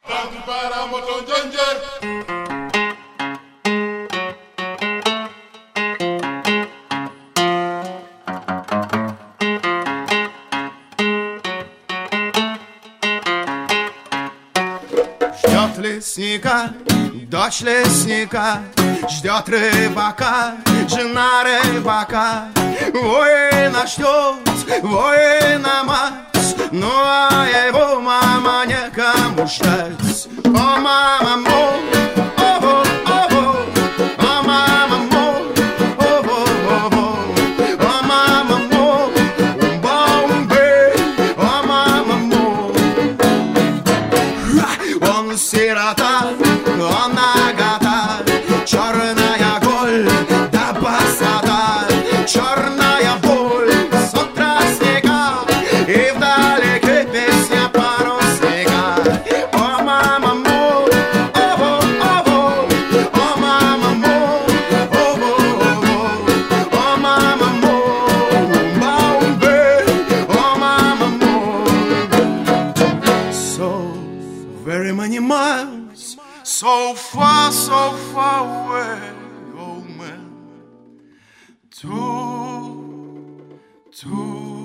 Para motonjonje. Ждет лесника, дочь лесника, ждет рыбака, жена рыбака. Воина ждет, воина мать, ну а его мама некому ждать. О, мама, мой, о, о, мама, мой, о, мама, мой, бомбе, о, мама, мой. Он сирота, он нагота, черная голь, да пустота, черная боль с утра снега, и вдалеке песня парусника. О, мама мой, о, мама мой, о, мама мой, бомбе, о, мама мой. So very many miles, so far away, oh man, to